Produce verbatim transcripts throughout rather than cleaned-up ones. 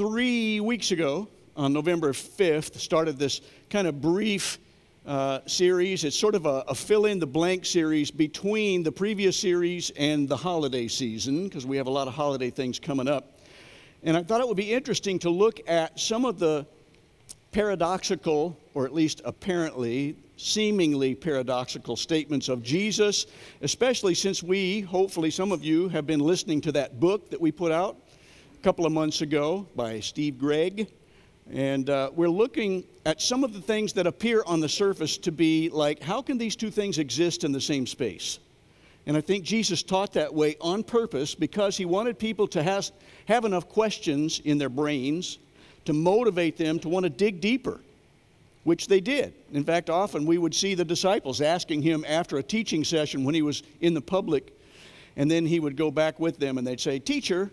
three weeks ago, on November fifth, started this kind of brief uh, series. It's sort of a, a fill-in-the-blank series between the previous series and the holiday season, because we have a lot of holiday things coming up. And I thought it would be interesting to look at some of the paradoxical, or at least apparently, seemingly paradoxical statements of Jesus, especially since we, hopefully some of you, have been listening to that book that we put out a couple of months ago by Steve Gregg. And uh, we're looking at some of the things that appear on the surface to be like, how can these two things exist in the same space? And I think Jesus taught that way on purpose because he wanted people to has, have enough questions in their brains to motivate them to want to dig deeper, which they did. In fact, often we would see the disciples asking him after a teaching session when he was in the public, and then he would go back with them and they'd say, "Teacher,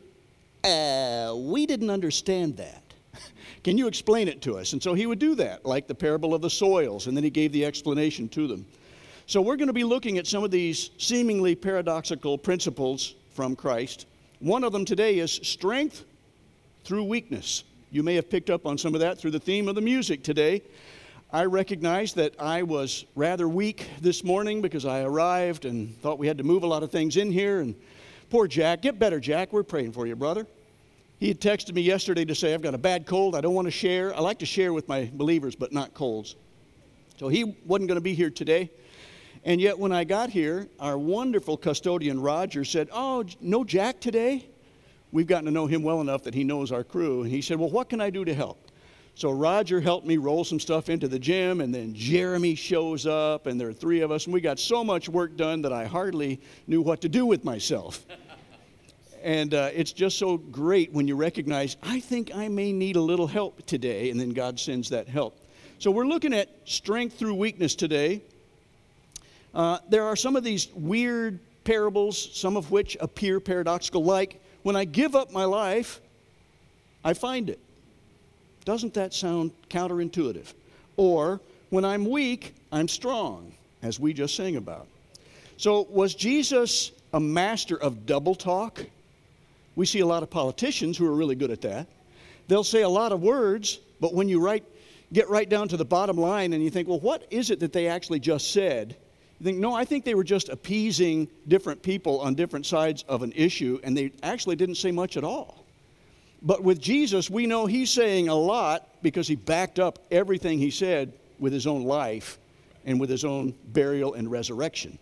uh, we didn't understand that. Can you explain it to us?" And so he would do that, like the parable of the soils, and then he gave the explanation to them. So we're going to be looking at some of these seemingly paradoxical principles from Christ. One of them today is strength through weakness. You may have picked up on some of that through the theme of the music today. I recognize that I was rather weak this morning because I arrived and thought we had to move a lot of things in here. And poor Jack, get better, Jack. We're praying for you, brother. He had texted me yesterday to say, "I've got a bad cold. I don't want to share. I like to share with my believers, but not colds." So he wasn't going to be here today. And yet when I got here, our wonderful custodian, Roger, said, "Oh, no Jack today?" We've gotten to know him well enough that he knows our crew. And he said, "Well, what can I do to help?" So Roger helped me roll some stuff into the gym, and then Jeremy shows up, and there are three of us, and we got so much work done that I hardly knew what to do with myself. And uh, it's just so great when you recognize, I think I may need a little help today, and then God sends that help. So we're looking at strength through weakness today. Uh, there are some of these weird parables, some of which appear paradoxical, like, when I give up my life, I find it. Doesn't that sound counterintuitive? Or, when I'm weak, I'm strong, as we just sang about. So, was Jesus a master of double talk? We see a lot of politicians who are really good at that. They'll say a lot of words, but when you write, get right down to the bottom line and you think, well, what is it that they actually just said? You think, no, I think they were just appeasing different people on different sides of an issue, and they actually didn't say much at all. But with Jesus, we know he's saying a lot because he backed up everything he said with his own life and with his own burial and resurrection.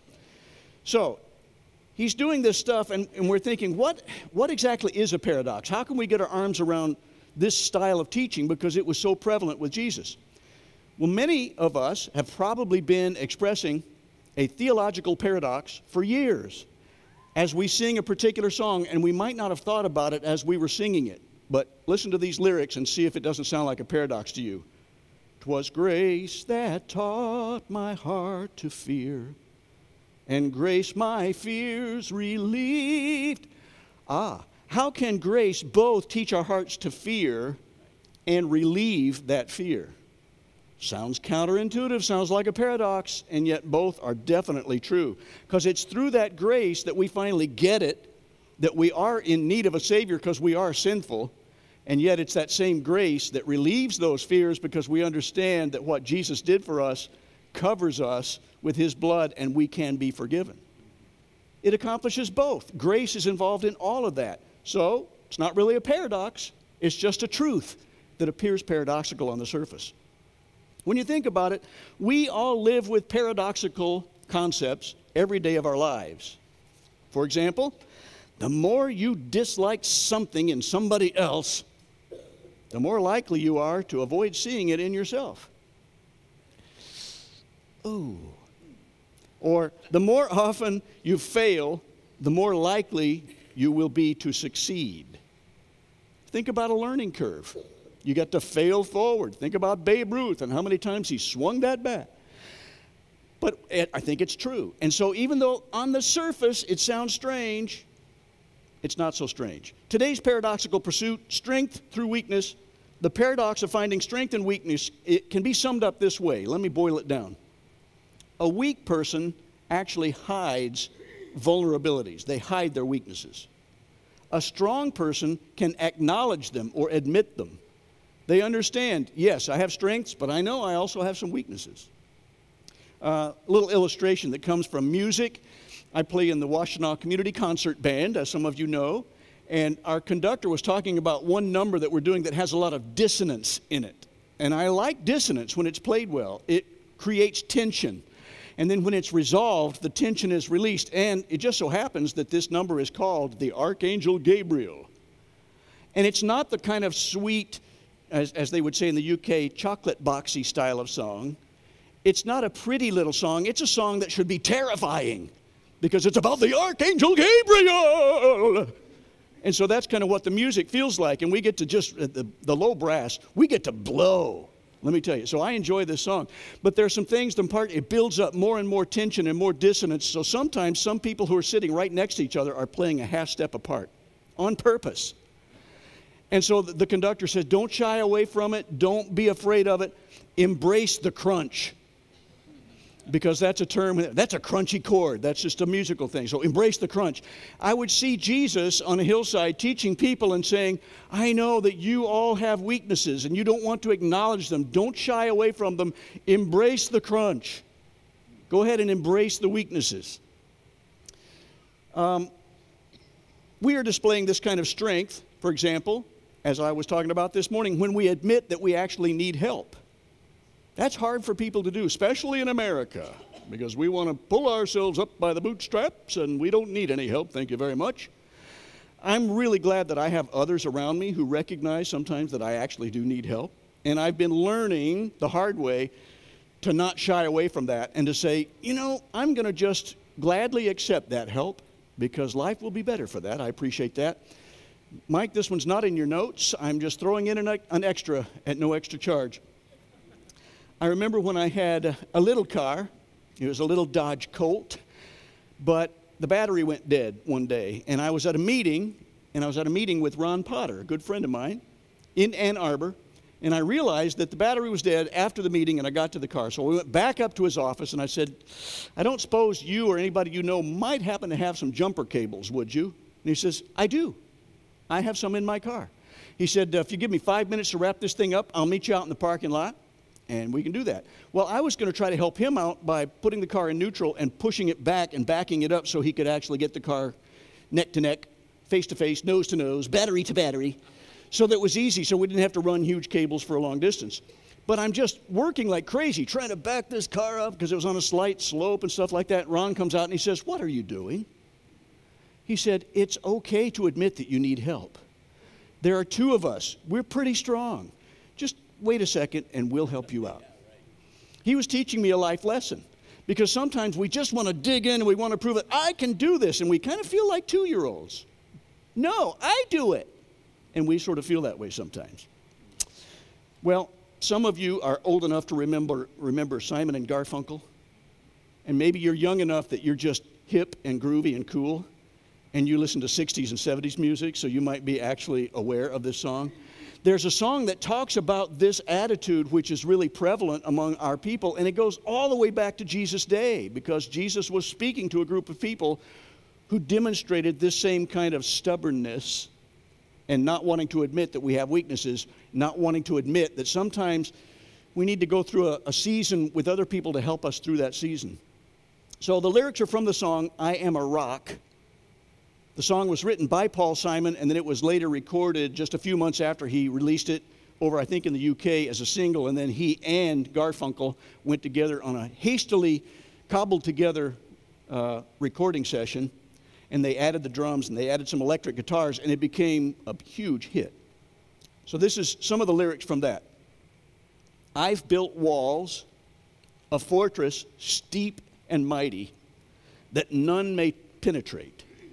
So, he's doing this stuff, and, and we're thinking, what, what exactly is a paradox? How can we get our arms around this style of teaching because it was so prevalent with Jesus? Well, many of us have probably been expressing a theological paradox for years as we sing a particular song, and we might not have thought about it as we were singing it. But listen to these lyrics and see if it doesn't sound like a paradox to you. "'Twas grace that taught my heart to fear, and grace my fears relieved." Ah, how can grace both teach our hearts to fear and relieve that fear? Sounds counterintuitive, sounds like a paradox, and yet both are definitely true. Because it's through that grace that we finally get it, that we are in need of a Savior because we are sinful, and yet it's that same grace that relieves those fears because we understand that what Jesus did for us covers us with his blood and we can be forgiven. It accomplishes both. Grace is involved in all of that. So it's not really a paradox, it's just a truth that appears paradoxical on the surface. When you think about it, we all live with paradoxical concepts every day of our lives. For example, the more you dislike something in somebody else, the more likely you are to avoid seeing it in yourself. Ooh. Or the more often you fail, the more likely you will be to succeed. Think about a learning curve. You got to fail forward. Think about Babe Ruth and how many times he swung that bat. But it, I think it's true. And so even though on the surface it sounds strange, it's not so strange. Today's paradoxical pursuit, strength through weakness, the paradox of finding strength and weakness, it can be summed up this way. Let me boil it down. A weak person actually hides vulnerabilities. They hide their weaknesses. A strong person can acknowledge them or admit them. They understand, yes, I have strengths, but I know I also have some weaknesses. Uh, a little illustration that comes from music. I play in the Washtenaw Community Concert Band, as some of you know, and our conductor was talking about one number that we're doing that has a lot of dissonance in it. And I like dissonance when it's played well. It creates tension. And then when it's resolved, the tension is released. And it just so happens that this number is called the Archangel Gabriel. And it's not the kind of sweet, as, as they would say in the U K, chocolate boxy style of song. It's not a pretty little song. It's a song that should be terrifying because it's about the Archangel Gabriel. And so that's kind of what the music feels like. And we get to just, the, the low brass, we get to blow. Let me tell you. So I enjoy this song. But there are some things, the part, it builds up more and more tension and more dissonance. So sometimes some people who are sitting right next to each other are playing a half step apart on purpose. And so the, the conductor says, don't shy away from it. Don't be afraid of it. Embrace the crunch. Because that's a term, that's a crunchy chord. That's just a musical thing. So embrace the crunch. I would see Jesus on a hillside teaching people and saying, I know that you all have weaknesses and you don't want to acknowledge them. Don't shy away from them. Embrace the crunch. Go ahead and embrace the weaknesses. Um, we are displaying this kind of strength, for example, as I was talking about this morning, when we admit that we actually need help. That's hard for people to do, especially in America, because we want to pull ourselves up by the bootstraps and we don't need any help, thank you very much. I'm really glad that I have others around me who recognize sometimes that I actually do need help. And I've been learning the hard way to not shy away from that and to say, you know, I'm going to just gladly accept that help because life will be better for that. I appreciate that. Mike, this one's not in your notes. I'm just throwing in an, an extra at no extra charge. I remember when I had a little car. It was a little Dodge Colt, but the battery went dead one day, and I was at a meeting, and I was at a meeting with Ron Potter, a good friend of mine, in Ann Arbor, and I realized that the battery was dead after the meeting, and I got to the car. So we went back up to his office, and I said, I don't suppose you or anybody you know might happen to have some jumper cables, would you? And he says, I do. I have some in my car. He said, if you give me five minutes to wrap this thing up, I'll meet you out in the parking lot. And we can do that. Well, I was going to try to help him out by putting the car in neutral and pushing it back and backing it up so he could actually get the car neck to neck, face to face, nose to nose, battery to battery, so that it was easy so we didn't have to run huge cables for a long distance. But I'm just working like crazy trying to back this car up because it was on a slight slope and stuff like that. Ron comes out and he says, what are you doing? He said, it's okay to admit that you need help. There are two of us. We're pretty strong. Just wait a second and we'll help you out. He was teaching me a life lesson because sometimes we just want to dig in and we want to prove it. I can do this, and we kind of feel like two-year-olds. No, I do it. And we sort of feel that way sometimes. Well, some of you are old enough to remember, remember Simon and Garfunkel. And maybe you're young enough that you're just hip and groovy and cool. And you listen to sixties and seventies music, so you might be actually aware of this song. There's a song that talks about this attitude which is really prevalent among our people, and it goes all the way back to Jesus' day because Jesus was speaking to a group of people who demonstrated this same kind of stubbornness and not wanting to admit that we have weaknesses, not wanting to admit that sometimes we need to go through a, a season with other people to help us through that season. So the lyrics are from the song, I Am a Rock. The song was written by Paul Simon, and then it was later recorded just a few months after he released it over, I think, in the U K as a single, and then he and Garfunkel went together on a hastily cobbled together uh, recording session, and they added the drums and they added some electric guitars, and it became a huge hit. So this is some of the lyrics from that. I've built walls, a fortress steep and mighty, that none may penetrate.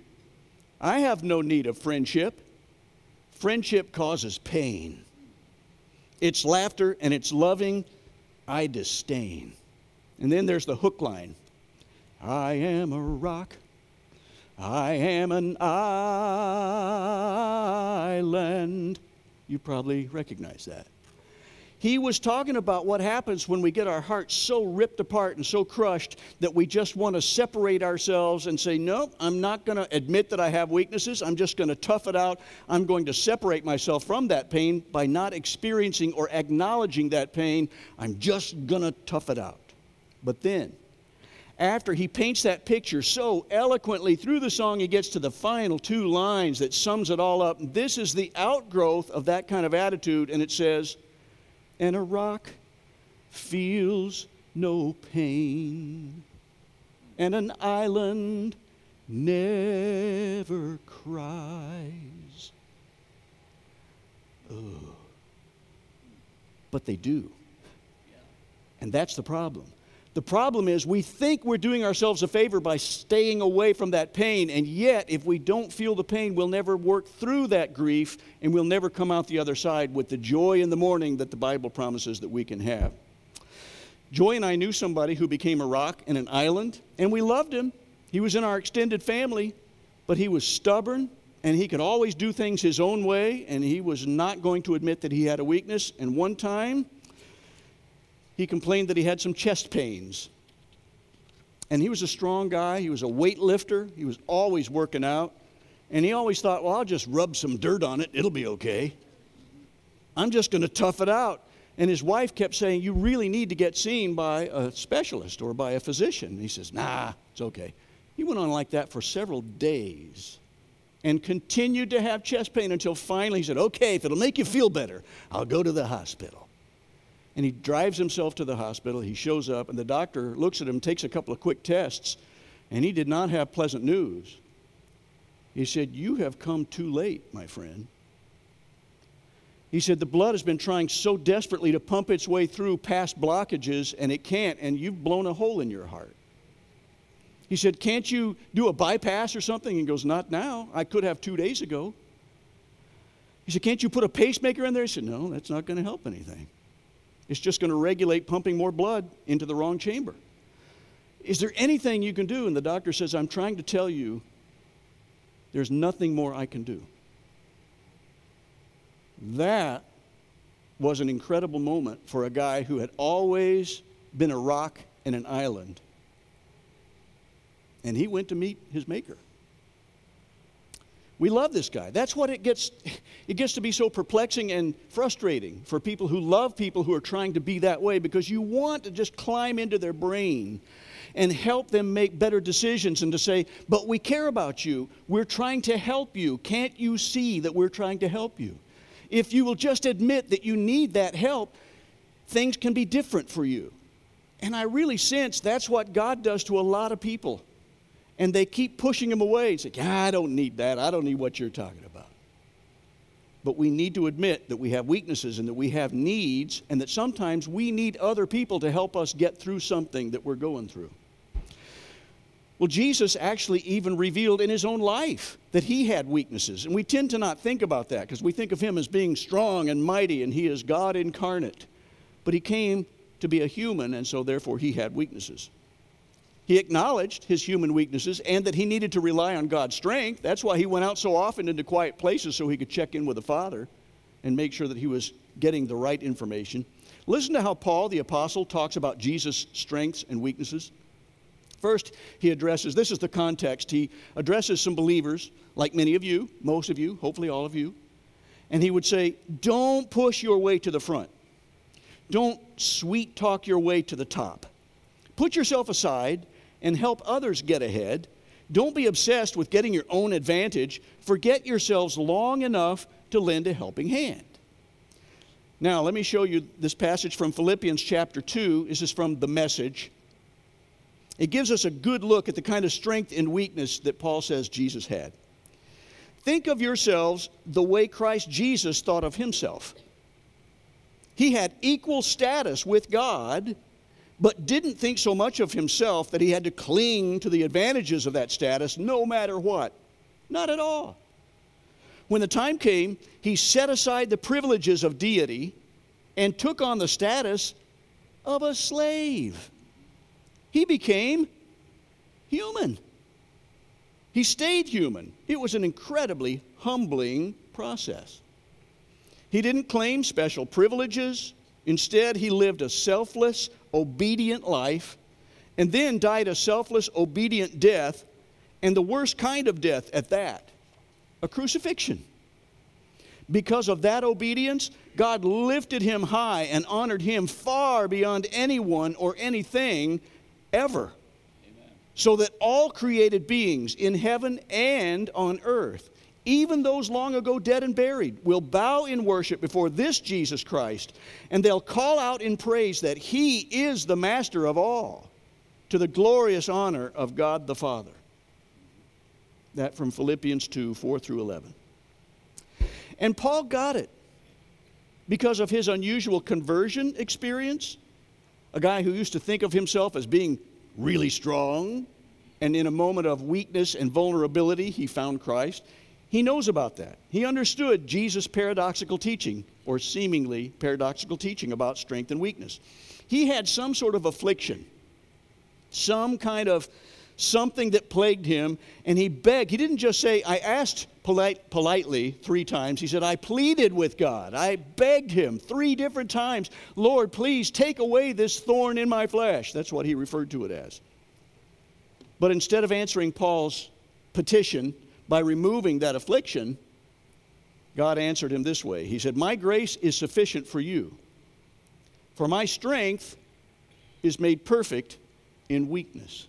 I have no need of friendship. Friendship causes pain. It's laughter and it's loving I disdain. And then there's the hook line. I am a rock. I am an island. You probably recognize that. He was talking about what happens when we get our hearts so ripped apart and so crushed that we just want to separate ourselves and say, no, I'm not going to admit that I have weaknesses. I'm just going to tough it out. I'm going to separate myself from that pain by not experiencing or acknowledging that pain. I'm just going to tough it out. But then, after he paints that picture so eloquently through the song, he gets to the final two lines that sums it all up. This is the outgrowth of that kind of attitude, and it says, and a rock feels no pain, and an island never cries. Oh. But they do. And that's the problem. The problem is we think we're doing ourselves a favor by staying away from that pain, and yet if we don't feel the pain, we'll never work through that grief, and we'll never come out the other side with the joy in the morning that the Bible promises that we can have. Joy and I knew somebody who became a rock in an island, and we loved him. He was in our extended family, but he was stubborn, and he could always do things his own way, and he was not going to admit that he had a weakness. And one time, he complained that he had some chest pains. And he was a strong guy. He was a weightlifter. He was always working out. And he always thought, well, I'll just rub some dirt on it. It'll be okay. I'm just going to tough it out. And his wife kept saying, you really need to get seen by a specialist or by a physician. And he says, nah, it's okay. He went on like that for several days and continued to have chest pain until finally he said, okay, if it'll make you feel better, I'll go to the hospital. And he drives himself to the hospital. He shows up, and the doctor looks at him, takes a couple of quick tests, and he did not have pleasant news. He said, you have come too late, my friend. He said, the blood has been trying so desperately to pump its way through past blockages, and it can't, and you've blown a hole in your heart. He said, can't you do a bypass or something? He goes, not now. I could have two days ago. He said, can't you put a pacemaker in there? He said, no, that's not going to help anything. It's just going to regulate pumping more blood into the wrong chamber. Is there anything you can do? And the doctor says, I'm trying to tell you, there's nothing more I can do. That was an incredible moment for a guy who had always been a rock and an island. And he went to meet his maker. We love this guy. That's what it gets, it gets to be so perplexing and frustrating for people who love people who are trying to be that way, because you want to just climb into their brain and help them make better decisions and to say, but we care about you. We're trying to help you. Can't you see that we're trying to help you? If you will just admit that you need that help, things can be different for you. And I really sense that's what God does to a lot of people. And they keep pushing him away. It's like, I don't need that. I don't need what you're talking about. But we need to admit that we have weaknesses and that we have needs, and that sometimes we need other people to help us get through something that we're going through. Well, Jesus actually even revealed in his own life that he had weaknesses. And we tend to not think about that because we think of him as being strong and mighty, and he is God incarnate. But he came to be a human, and so therefore he had weaknesses. He acknowledged his human weaknesses and that he needed to rely on God's strength. That's why he went out so often into quiet places, so he could check in with the Father and make sure that he was getting the right information. Listen to how Paul, the apostle, talks about Jesus' strengths and weaknesses. First, he addresses, this is the context, he addresses some believers, like many of you, most of you, hopefully all of you, and he would say, don't push your way to the front. Don't sweet talk your way to the top. Put yourself aside and help others get ahead. Don't be obsessed with getting your own advantage. Forget yourselves long enough to lend a helping hand. Now, let me show you this passage from Philippians chapter two. This is from the Message. It gives us a good look at the kind of strength and weakness that Paul says Jesus had. Think of yourselves the way Christ Jesus thought of himself. He had equal status with God, but didn't think so much of himself that he had to cling to the advantages of that status no matter what. Not at all. When the time came, he set aside the privileges of deity and took on the status of a slave. He became human. He stayed human. It was an incredibly humbling process. He didn't claim special privileges Instead, he lived a selfless, obedient life, and then died a selfless, obedient death, and the worst kind of death at that, a crucifixion. Because of that obedience, God lifted him high and honored him far beyond anyone or anything ever. Amen. So that all created beings in heaven and on earth, even those long ago dead and buried, will bow in worship before this Jesus Christ, and they'll call out in praise that he is the master of all, to the glorious honor of God the Father. That from Philippians two, four through eleven. And Paul got it because of his unusual conversion experience. A guy who used to think of himself as being really strong, and in a moment of weakness and vulnerability, he found Christ. He knows about that. He understood Jesus' paradoxical teaching, or seemingly paradoxical teaching about strength and weakness. He had some sort of affliction, some kind of something that plagued him, and he begged. He didn't just say, I asked polite, politely three times. He said, I pleaded with God. I begged him three different times, Lord, please take away this thorn in my flesh. That's what he referred to it as. But instead of answering Paul's petition by removing that affliction, God answered him this way. He said, my grace is sufficient for you, for my strength is made perfect in weakness.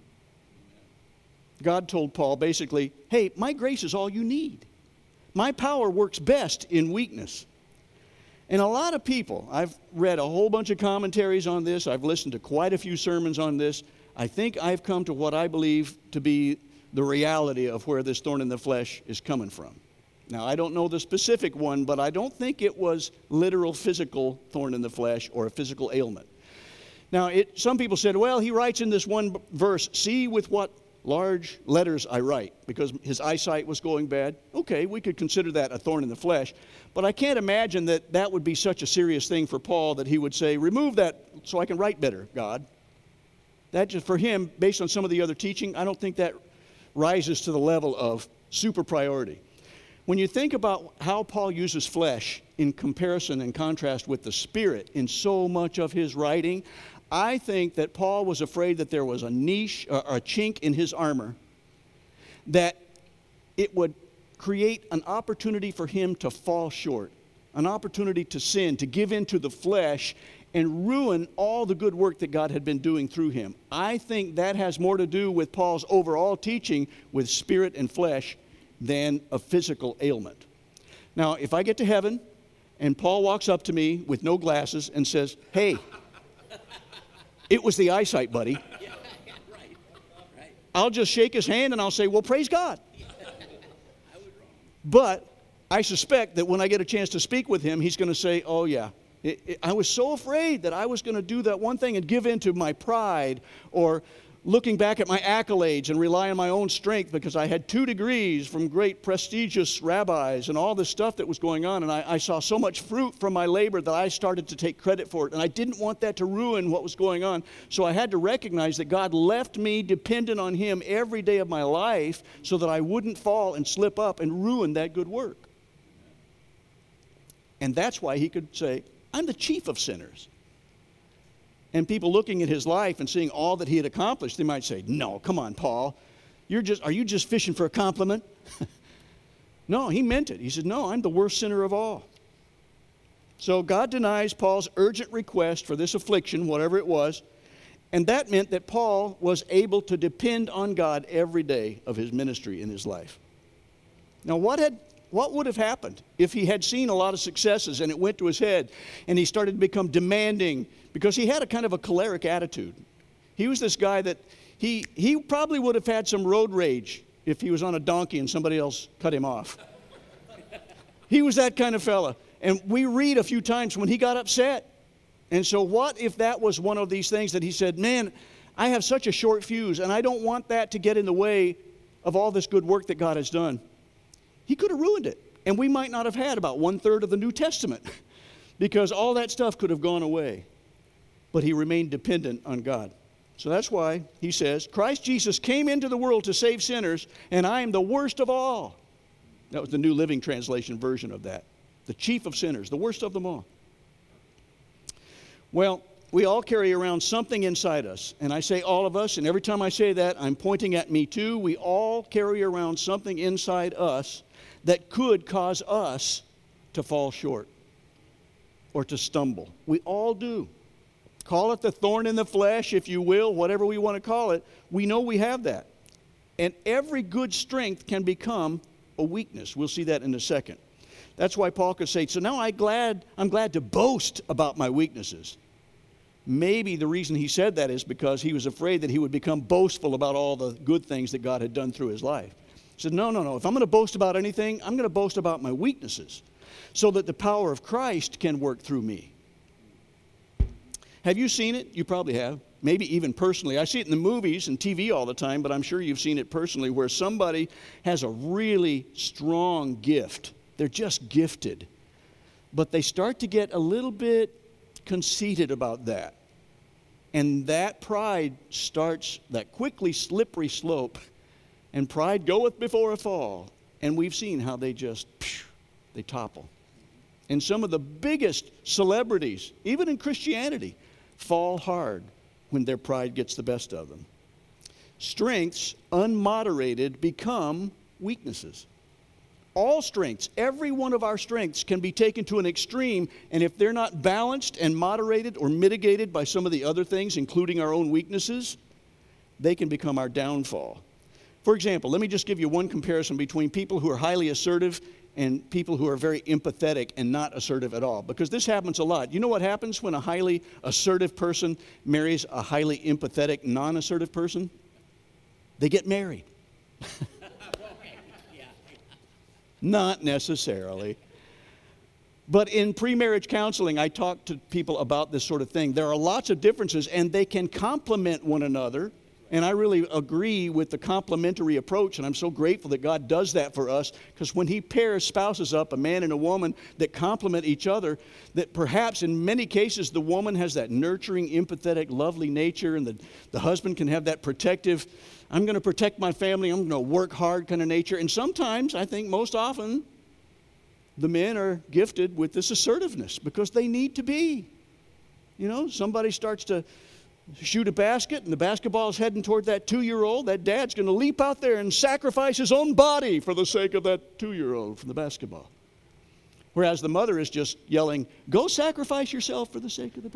God told Paul basically, hey, my grace is all you need. My power works best in weakness. And a lot of people, I've read a whole bunch of commentaries on this. I've listened to quite a few sermons on this. I think I've come to what I believe to be the reality of where this thorn in the flesh is coming from. Now, I don't know the specific one, but I don't think it was literal physical thorn in the flesh or a physical ailment. Now, it, some people said, well, he writes in this one verse, see with what large letters I write, because his eyesight was going bad. Okay, we could consider that a thorn in the flesh, but I can't imagine that that would be such a serious thing for Paul that he would say, remove that so I can write better, God. That just for him, based on some of the other teaching, I don't think that rises to the level of super priority. When you think about how Paul uses flesh in comparison and contrast with the Spirit in so much of his writing, I think that Paul was afraid that there was a niche or a chink in his armor, that it would create an opportunity for him to fall short, an opportunity to sin, to give in to the flesh and ruin all the good work that God had been doing through him. I think that has more to do with Paul's overall teaching with spirit and flesh than a physical ailment. Now, if I get to heaven and Paul walks up to me with no glasses and says, hey, it was the eyesight, buddy. Yeah, yeah, right, right. I'll just shake his hand and I'll say, well, praise God. Yeah. I would wrong. But I suspect that when I get a chance to speak with him, he's going to say, oh, yeah, it, it, I was so afraid that I was going to do that one thing and give in to my pride, or looking back at my accolades and rely on my own strength because I had two degrees from great prestigious rabbis and all this stuff that was going on, and I, I saw so much fruit from my labor that I started to take credit for it, and I didn't want that to ruin what was going on. So I had to recognize that God left me dependent on him every day of my life so that I wouldn't fall and slip up and ruin that good work. And that's why he could say, I'm the chief of sinners. And people looking at his life and seeing all that he had accomplished, they might say, no, come on, Paul. You're just, are you just fishing for a compliment? No, he meant it. He said, no, I'm the worst sinner of all. So God denies Paul's urgent request for this affliction, whatever it was, and that meant that Paul was able to depend on God every day of his ministry in his life. Now, what had What would have happened if he had seen a lot of successes and it went to his head and he started to become demanding, because he had a kind of a choleric attitude. He was this guy that he, he probably would have had some road rage if he was on a donkey and somebody else cut him off. He was that kind of fella. And we read a few times when he got upset. And so what if that was one of these things that he said, man, I have such a short fuse and I don't want that to get in the way of all this good work that God has done. He could have ruined it. And we might not have had about one-third of the New Testament because all that stuff could have gone away. But he remained dependent on God. So that's why he says, Christ Jesus came into the world to save sinners, and I am the worst of all. That was the New Living Translation version of that. The chief of sinners, the worst of them all. Well, we all carry around something inside us. And I say all of us, and every time I say that, I'm pointing at me too. We all carry around something inside us that could cause us to fall short or to stumble. We all do. Call it the thorn in the flesh, if you will, whatever we want to call it. We know we have that. And every good strength can become a weakness. We'll see that in a second. That's why Paul could say, so now I glad, I'm glad to boast about my weaknesses. Maybe the reason he said that is because he was afraid that he would become boastful about all the good things that God had done through his life. He said, no, no, no. If I'm going to boast about anything, I'm going to boast about my weaknesses so that the power of Christ can work through me. Have you seen it? You probably have. Maybe even personally. I see it in the movies and T V all the time, but I'm sure you've seen it personally where somebody has a really strong gift. They're just gifted. But they start to get a little bit conceited about that. And that pride starts that quickly slippery slope, and pride goeth before a fall. And we've seen how they just, they topple. And some of the biggest celebrities, even in Christianity, fall hard when their pride gets the best of them. Strengths, unmoderated, become weaknesses. All strengths, every one of our strengths can be taken to an extreme, and if they're not balanced and moderated or mitigated by some of the other things, including our own weaknesses, they can become our downfall. For example, let me just give you one comparison between people who are highly assertive and people who are very empathetic and not assertive at all, because this happens a lot. You know what happens when a highly assertive person marries a highly empathetic, non-assertive person? They get married. Not necessarily. But in pre-marriage counseling, I talk to people about this sort of thing. There are lots of differences, and they can complement one another. And I really agree with the complementary approach, and I'm so grateful that God does that for us, because when He pairs spouses up, a man and a woman, that complement each other, that perhaps in many cases the woman has that nurturing, empathetic, lovely nature, and the, the husband can have that protective, I'm going to protect my family, I'm going to work hard kind of nature. And sometimes, I think most often, the men are gifted with this assertiveness because they need to be. You know, somebody starts to shoot a basket and the basketball is heading toward that two-year-old, that dad's going to leap out there and sacrifice his own body for the sake of that two-year-old from the basketball. Whereas the mother is just yelling, go sacrifice yourself for the sake of the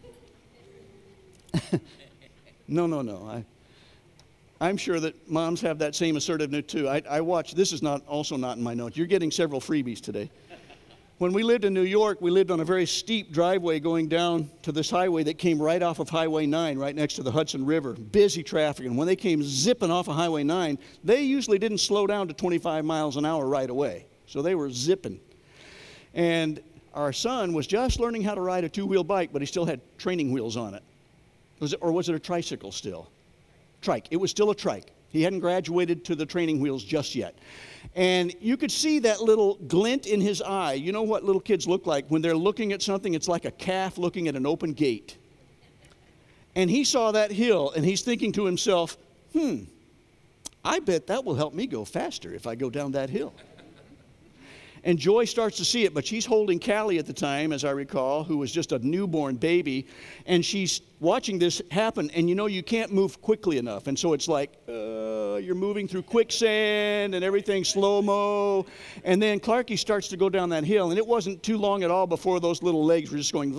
basketball. no, no, no. I, I'm sure that moms have that same assertiveness too. I, I watch, this is not also not in my notes. You're getting several freebies today. When we lived in New York, we lived on a very steep driveway going down to this highway that came right off of Highway nine, right next to the Hudson River. Busy traffic. And when they came zipping off of Highway nine, they usually didn't slow down to twenty-five miles an hour right away. So they were zipping. And our son was just learning how to ride a two-wheel bike, but he still had training wheels on it. Was it or was it a tricycle still? Trike. It was still a trike. He hadn't graduated to the training wheels just yet. And you could see that little glint in his eye. You know what little kids look like? When they're looking at something, it's like a calf looking at an open gate. And he saw that hill, and he's thinking to himself, hmm, I bet that will help me go faster if I go down that hill. And Joy starts to see it, but she's holding Callie at the time, as I recall, who was just a newborn baby. And she's watching this happen, and you know you can't move quickly enough. And so it's like, uh, you're moving through quicksand and everything slow-mo. And then Clarky starts to go down that hill, and it wasn't too long at all before those little legs were just going,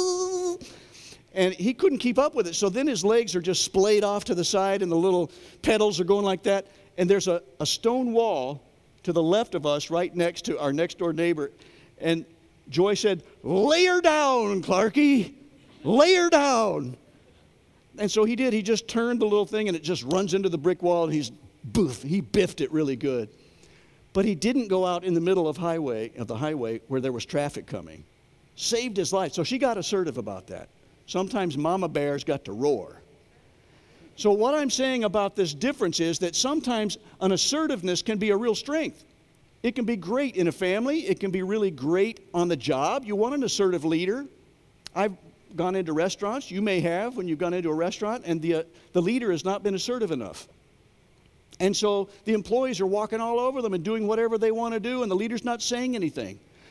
and he couldn't keep up with it. So then his legs are just splayed off to the side, and the little pedals are going like that. And there's a, a stone wall to the left of us, right next to our next door neighbor. And Joy said, lay her down, Clarky, lay her down. And so he did. He just turned the little thing and it just runs into the brick wall, and he's boof, he biffed it really good. But he didn't go out in the middle of highway of the highway where there was traffic coming. Saved his life. So she got assertive about that. Sometimes mama bears got to roar. So what I'm saying about this difference is that sometimes an assertiveness can be a real strength. It can be great in a family. It can be really great on the job. You want an assertive leader. I've gone into restaurants. You may have when you've gone into a restaurant, and the, uh, the leader has not been assertive enough. And so the employees are walking all over them and doing whatever they want to do, and the leader's not saying anything.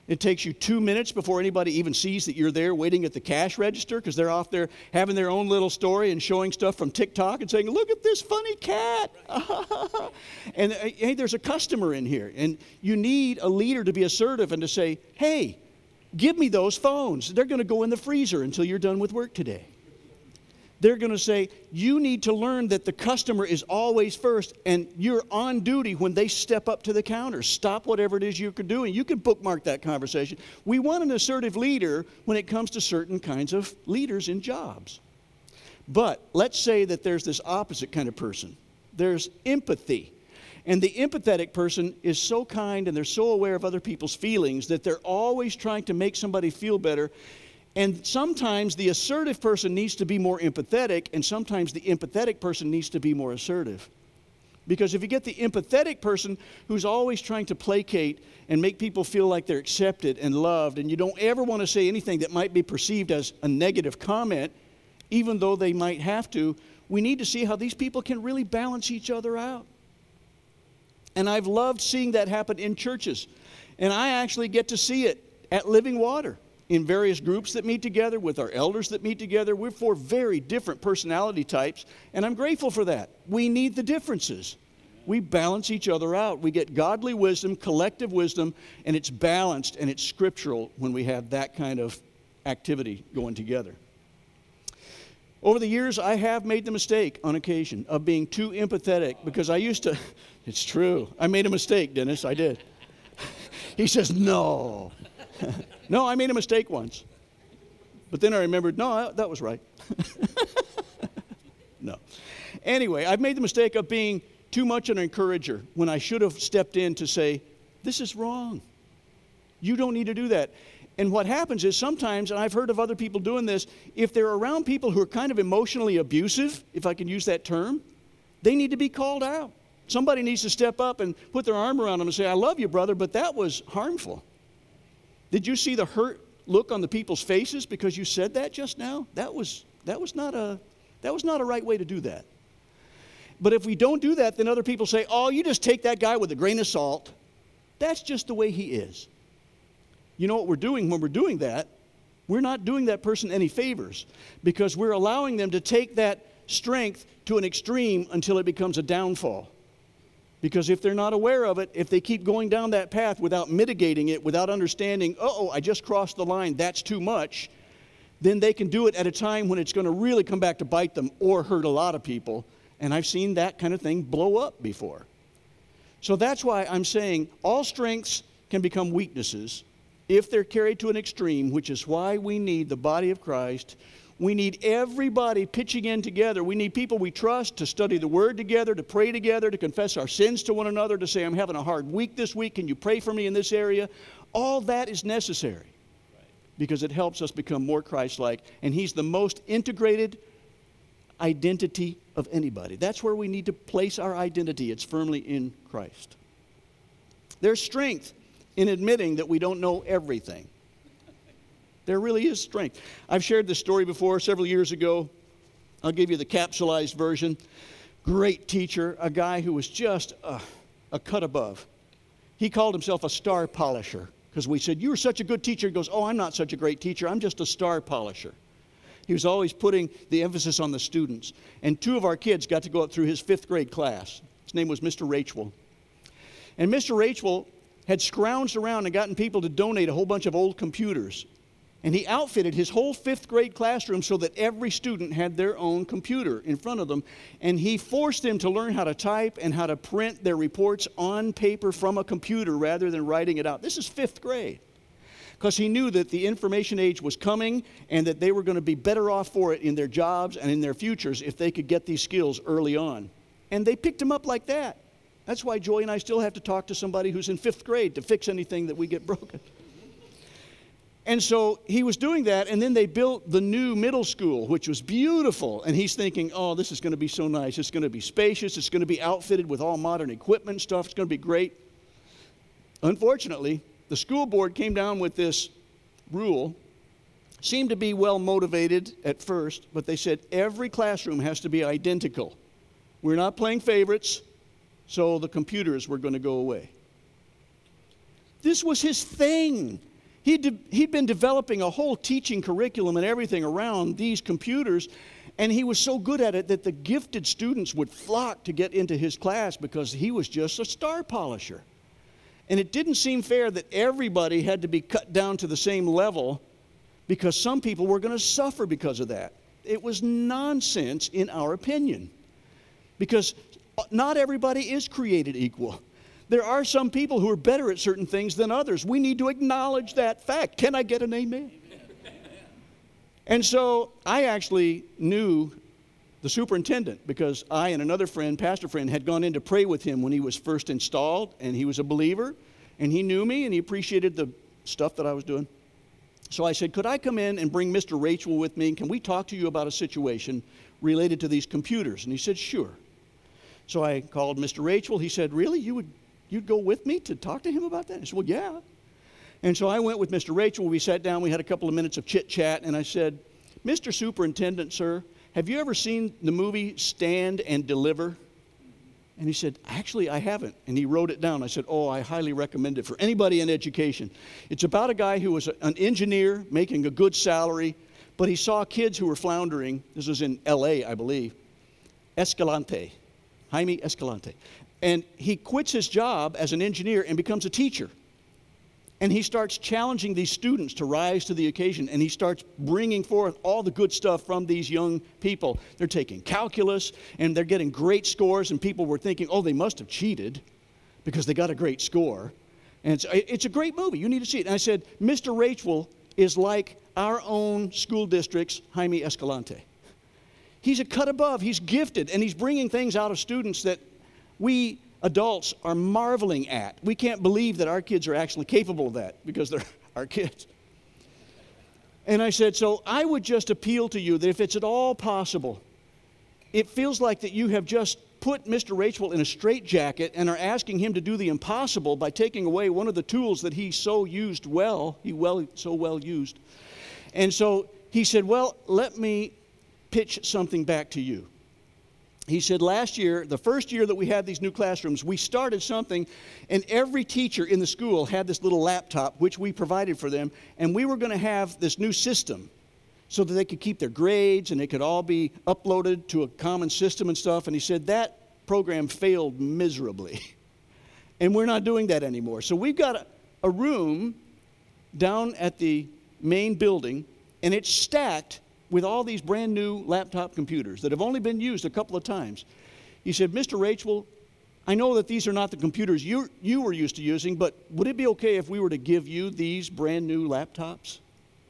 It takes you two minutes before anybody even sees that you're there waiting at the cash register because they're off there having their own little story and showing stuff from TikTok and saying, look at this funny cat. And uh, hey, there's a customer in here. And you need a leader to be assertive and to say, hey, give me those phones. They're going to go in the freezer until you're done with work today. They're going to say, you need to learn that the customer is always first, and you're on duty when they step up to the counter. Stop whatever it is you're doing. You can bookmark that conversation. We want an assertive leader when it comes to certain kinds of leaders in jobs. But let's say that there's this opposite kind of person. There's empathy. And the empathetic person is so kind and they're so aware of other people's feelings that they're always trying to make somebody feel better. And sometimes the assertive person needs to be more empathetic, and sometimes the empathetic person needs to be more assertive. Because if you get the empathetic person who's always trying to placate and make people feel like they're accepted and loved, and you don't ever want to say anything that might be perceived as a negative comment, even though they might have to, we need to see how these people can really balance each other out. And I've loved seeing that happen in churches. And I actually get to see it at Living Water, in various groups that meet together, with our elders that meet together. We're four very different personality types, and I'm grateful for that. We need the differences. We balance each other out. We get godly wisdom, collective wisdom, and it's balanced and it's scriptural when we have that kind of activity going together. Over the years, I have made the mistake on occasion of being too empathetic, because I used to, it's true, I made a mistake, Dennis, I did. He says, no. No, I made a mistake once. But then I remembered, no, that was right. No. Anyway, I've made the mistake of being too much an encourager when I should have stepped in to say, this is wrong. You don't need to do that. And what happens is sometimes, and I've heard of other people doing this, if they're around people who are kind of emotionally abusive, if I can use that term, they need to be called out. Somebody needs to step up and put their arm around them and say, I love you, brother, but that was harmful. Did you see the hurt look on the people's faces because you said that just now? That was, that was not a, that was not a right way to do that. But if we don't do that, then other people say, oh, you just take that guy with a grain of salt. That's just the way he is. You know what we're doing when we're doing that? We're not doing that person any favors, because we're allowing them to take that strength to an extreme until it becomes a downfall. Because if they're not aware of it, if they keep going down that path without mitigating it, without understanding, uh-oh, I just crossed the line, that's too much, then they can do it at a time when it's going to really come back to bite them or hurt a lot of people. And I've seen that kind of thing blow up before. So that's why I'm saying all strengths can become weaknesses if they're carried to an extreme, which is why we need the body of Christ. We need everybody pitching in together. We need people we trust to study the Word together, to pray together, to confess our sins to one another, to say, I'm having a hard week this week. Can you pray for me in this area? All that is necessary because it helps us become more Christ-like. And He's the most integrated identity of anybody. That's where we need to place our identity. It's firmly in Christ. There's strength in admitting that we don't know everything. There really is strength. I've shared this story before several years ago. I'll give you the capsulized version. Great teacher, a guy who was just a, a cut above. He called himself a star polisher because we said, you were such a good teacher. He goes, oh, I'm not such a great teacher. I'm just a star polisher. He was always putting the emphasis on the students. And two of our kids got to go up through his fifth grade class. His name was Mister Rachel. And Mister Rachel had scrounged around and gotten people to donate a whole bunch of old computers. And he outfitted his whole fifth grade classroom so that every student had their own computer in front of them. And he forced them to learn how to type and how to print their reports on paper from a computer rather than writing it out. This is fifth grade. Because he knew that the information age was coming and that they were going to be better off for it in their jobs and in their futures if they could get these skills early on. And they picked him up like that. That's why Joy and I still have to talk to somebody who's in fifth grade to fix anything that we get broken. And so he was doing that, and then they built the new middle school, which was beautiful. And he's thinking, oh, this is going to be so nice. It's going to be spacious. It's going to be outfitted with all modern equipment and stuff. It's going to be great. Unfortunately, the school board came down with this rule. Seemed to be well motivated at first, but they said every classroom has to be identical. We're not playing favorites, so the computers were going to go away. This was his thing. He'd, de- he'd been developing a whole teaching curriculum and everything around these computers, and he was so good at it that the gifted students would flock to get into his class because he was just a star polisher. And it didn't seem fair that everybody had to be cut down to the same level because some people were going to suffer because of that. It was nonsense in our opinion, because not everybody is created equal. There are some people who are better at certain things than others. We need to acknowledge that fact. Can I get an amen? And so I actually knew the superintendent because I and another friend, pastor friend, had gone in to pray with him when he was first installed, and he was a believer, and he knew me, and he appreciated the stuff that I was doing. So I said, could I come in and bring Mister Rachel with me, and can we talk to you about a situation related to these computers? And he said, sure. So I called Mister Rachel. He said, really, you would, you'd go with me to talk to him about that? I said, well, yeah. And so I went with Mister Rachel. We sat down. We had a couple of minutes of chit-chat, and I said, Mister Superintendent, sir, have you ever seen the movie Stand and Deliver? And he said, actually, I haven't. And he wrote it down. I said, oh, I highly recommend it for anybody in education. It's about a guy who was an engineer making a good salary, but he saw kids who were floundering. This was in L A, I believe. Escalante, Jaime Escalante. And he quits his job as an engineer and becomes a teacher. And he starts challenging these students to rise to the occasion, and he starts bringing forth all the good stuff from these young people. They're taking calculus, and they're getting great scores, and people were thinking, oh, they must have cheated because they got a great score. And it's, it's a great movie. You need to see it. And I said, Mister Rachel is like our own school district's Jaime Escalante. He's a cut above. He's gifted, and he's bringing things out of students that we adults are marveling at. We can't believe that our kids are actually capable of that because they're our kids. And I said, so I would just appeal to you that if it's at all possible, it feels like that you have just put Mister Rachel in a straitjacket and are asking him to do the impossible by taking away one of the tools that he so used well, he well so well used. And so he said, well, let me pitch something back to you. He said, last year, the first year that we had these new classrooms, we started something, and every teacher in the school had this little laptop, which we provided for them, and we were going to have this new system so that they could keep their grades, and it could all be uploaded to a common system and stuff. And he said, that program failed miserably, and we're not doing that anymore. So we've got a, a room down at the main building, and it's stacked with all these brand new laptop computers that have only been used a couple of times. He said, Mister Rachel, I know that these are not the computers you, you were used to using, but would it be okay if we were to give you these brand new laptops?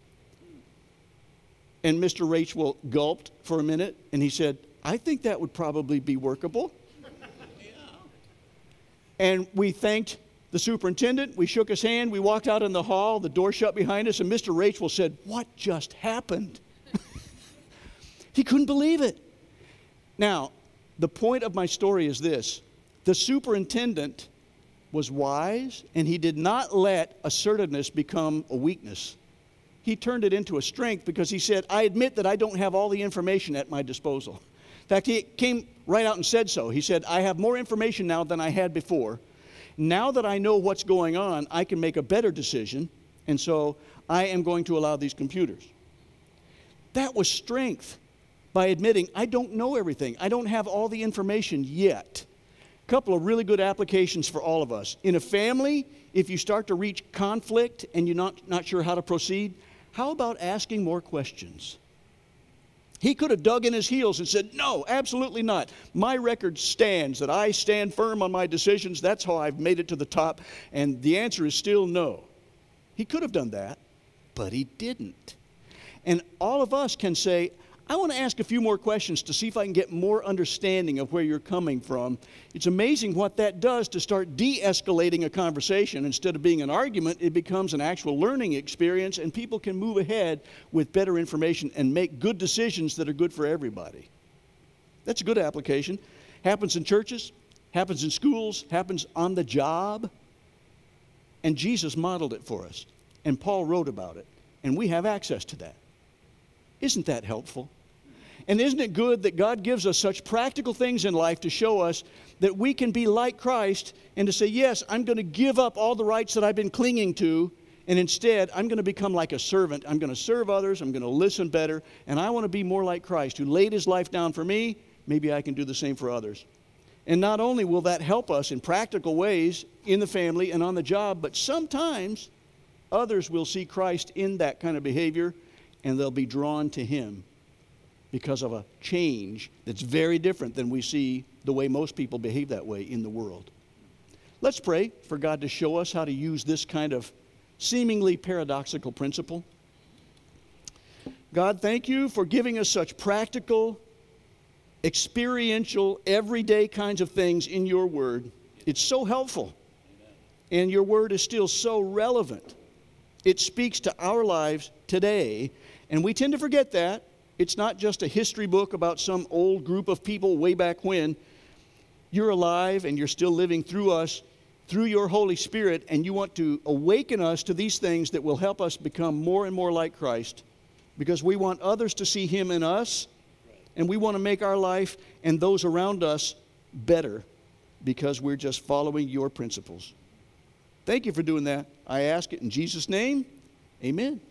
And Mister Rachel gulped for a minute, and he said, I think that would probably be workable. Yeah. And we thanked the superintendent. We shook his hand. We walked out in the hall. The door shut behind us, and Mister Rachel said, what just happened? He couldn't believe it. Now, the point of my story is this. The superintendent was wise, and he did not let assertiveness become a weakness. He turned it into a strength because he said, I admit that I don't have all the information at my disposal. In fact, he came right out and said so. He said, I have more information now than I had before. Now that I know what's going on, I can make a better decision, and so I am going to allow these computers. That was strength. By admitting, I don't know everything. I don't have all the information yet. A couple of really good applications for all of us. In a family, if you start to reach conflict and you're not, not sure how to proceed, how about asking more questions? He could have dug in his heels and said, no, absolutely not. My record stands that I stand firm on my decisions. That's how I've made it to the top. And the answer is still no. He could have done that, but he didn't. And all of us can say, I want to ask a few more questions to see if I can get more understanding of where you're coming from. It's amazing what that does to start de-escalating a conversation. Instead of being an argument, it becomes an actual learning experience, and people can move ahead with better information and make good decisions that are good for everybody. That's a good application. Happens in churches, happens in schools, happens on the job. And Jesus modeled it for us, and Paul wrote about it, and we have access to that. Isn't that helpful? And isn't it good that God gives us such practical things in life to show us that we can be like Christ and to say, yes, I'm going to give up all the rights that I've been clinging to, And instead, I'm going to become like a servant. I'm going to serve others. I'm going to listen better. And I want to be more like Christ, who laid his life down for me. Maybe I can do the same for others. And not only will that help us in practical ways in the family and on the job, but sometimes others will see Christ in that kind of behavior, and they'll be drawn to him because of a change that's very different than we see the way most people behave that way in the world. Let's pray for God to show us how to use this kind of seemingly paradoxical principle. God, thank you for giving us such practical, experiential, everyday kinds of things in your word. It's so helpful. And your word is still so relevant. It speaks to our lives today, and we tend to forget that. It's not just a history book about some old group of people way back when. You're alive and you're still living through us, through your Holy Spirit, and you want to awaken us to these things that will help us become more and more like Christ, because we want others to see him in us, and we want to make our life and those around us better because we're just following your principles. Thank you for doing that. I ask it in Jesus' name. Amen.